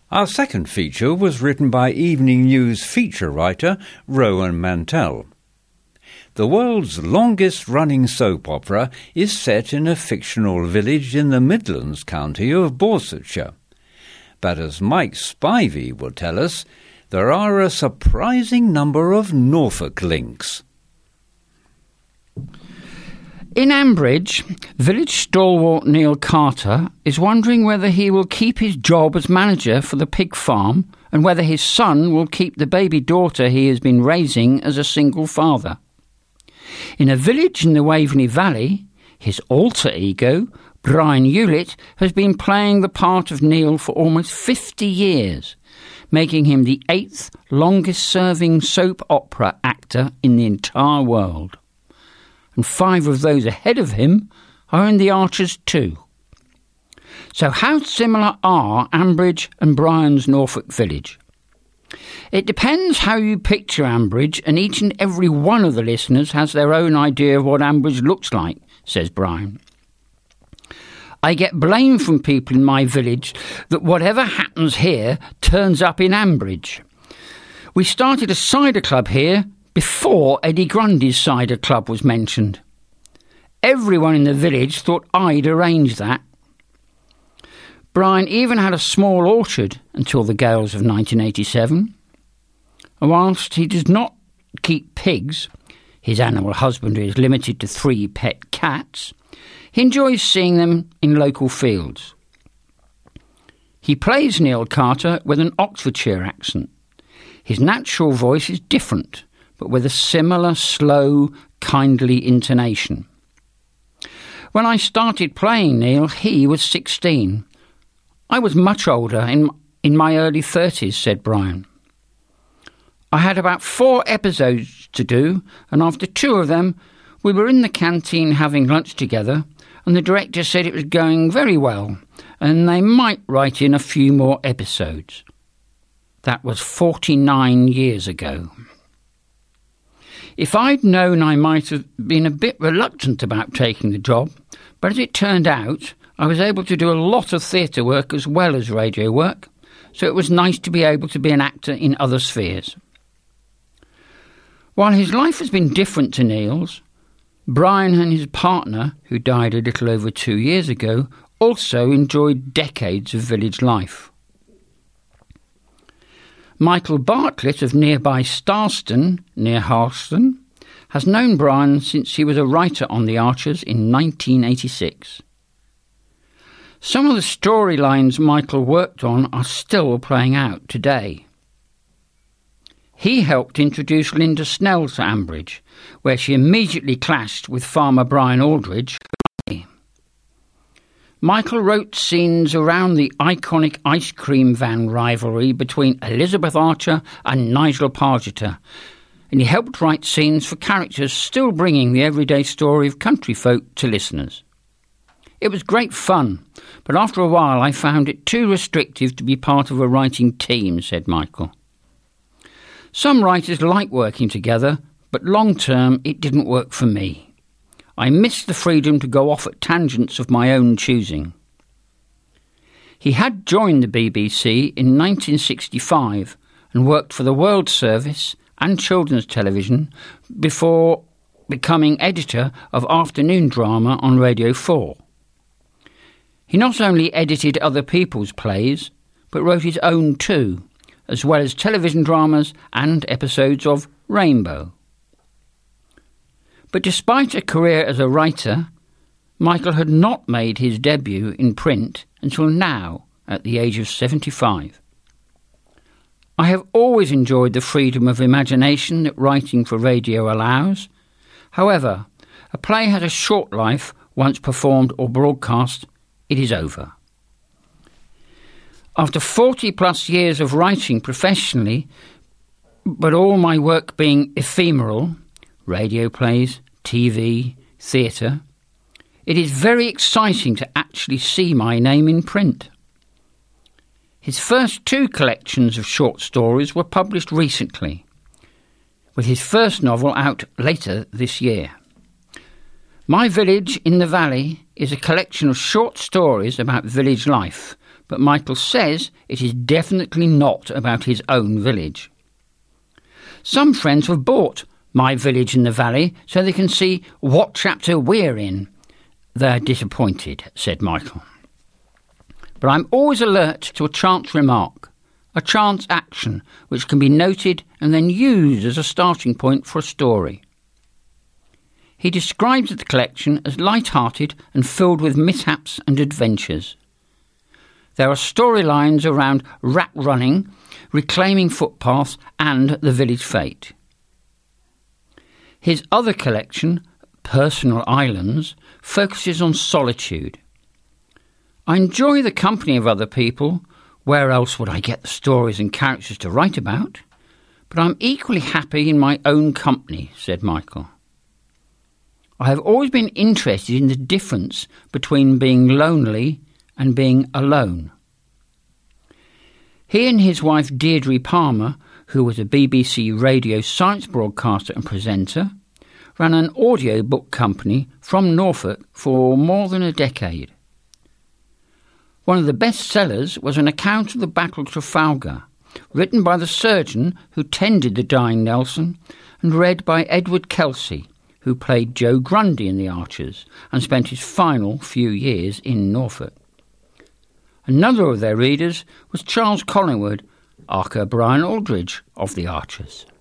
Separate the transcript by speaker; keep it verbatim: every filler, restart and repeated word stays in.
Speaker 1: Our second feature was written by Evening News feature writer Rowan Mantell. The world's longest-running soap opera is set in a fictional village in the Midlands county of Borsetshire. But as Mike Spivey will tell us, there are a surprising number of Norfolk links.
Speaker 2: In Ambridge, village stalwart Neil Carter is wondering whether he will keep his job as manager for the pig farm and whether his son will keep the baby daughter he has been raising as a single father. In a village in the Waveney Valley, his alter ego, Brian Hewlett, has been playing the part of Neil for almost fifty years, making him the eighth longest-serving soap opera actor in the entire world. And five of those ahead of him are in The Archers too. So how similar are Ambridge and Brian's Norfolk village? It depends how you picture Ambridge, and each and every one of the listeners has their own idea of what Ambridge looks like, says Brian. I get blame from people in my village that whatever happens here turns up in Ambridge. We started a cider club here before Eddie Grundy's cider club was mentioned. Everyone in the village thought I'd arranged that. Brian even had a small orchard until the gales of nineteen eighty-seven. And whilst he does not keep pigs, his animal husbandry is limited to three pet cats, he enjoys seeing them in local fields. He plays Neil Carter with an Oxfordshire accent. His natural voice is different, but with a similar slow, kindly intonation. When I started playing Neil, he was sixteen. I was much older, in, in my early thirties, said Brian. I had about four episodes to do, and after two of them, we were in the canteen having lunch together, and the director said it was going very well, and they might write in a few more episodes. That was forty-nine years ago. If I'd known, I might have been a bit reluctant about taking the job, but as it turned out, I was able to do a lot of theatre work as well as radio work, so it was nice to be able to be an actor in other spheres. While his life has been different to Neil's, Brian and his partner, who died a little over two years ago, also enjoyed decades of village life. Michael Bartlett of nearby Starston, near Harleston, has known Brian since he was a writer on The Archers in nineteen eighty-six. Some of the storylines Michael worked on are still playing out today. He helped introduce Linda Snell to Ambridge, where she immediately clashed with Farmer Brian Aldridge. Michael wrote scenes around the iconic ice cream van rivalry between Elizabeth Archer and Nigel Pargeter, and he helped write scenes for characters still bringing the everyday story of country folk to listeners. It was great fun, but after a while I found it too restrictive to be part of a writing team, said Michael. Some writers like working together, but long-term it didn't work for me. I missed the freedom to go off at tangents of my own choosing. He had joined the B B C in nineteen sixty-five and worked for the World Service and children's television before becoming editor of afternoon drama on Radio four. He not only edited other people's plays, but wrote his own too, as well as television dramas and episodes of Rainbow. But despite a career as a writer, Michael had not made his debut in print until now, at the age of seventy-five. I have always enjoyed the freedom of imagination that writing for radio allows. However, a play has a short life once performed or broadcast. It is over. After forty-plus years of writing professionally, but all my work being ephemeral, radio plays, T V, theatre, it is very exciting to actually see my name in print. His first two collections of short stories were published recently, with his first novel out later this year. My Village in the Valley is a collection of short stories about village life, but Michael says it is definitely not about his own village. Some friends have bought My Village in the Valley so they can see what chapter we're in. They're disappointed, said Michael. But I'm always alert to a chance remark, a chance action, which can be noted and then used as a starting point for a story. He describes the collection as light-hearted and filled with mishaps and adventures. There are storylines around rat running, reclaiming footpaths and the village fete. His other collection, Personal Islands, focuses on solitude. I enjoy the company of other people. Where else would I get the stories and characters to write about? But I'm equally happy in my own company, said Michael. I have always been interested in the difference between being lonely and being alone. He and his wife Deirdre Palmer, who was a B B C radio science broadcaster and presenter, ran an audiobook company from Norfolk for more than a decade. One of the best sellers was an account of the Battle of Trafalgar, written by the surgeon who tended the dying Nelson and read by Edward Kelsey, who played Joe Grundy in The Archers and spent his final few years in Norfolk. Another of their readers was Charles Collingwood, aka Brian Aldridge of The Archers.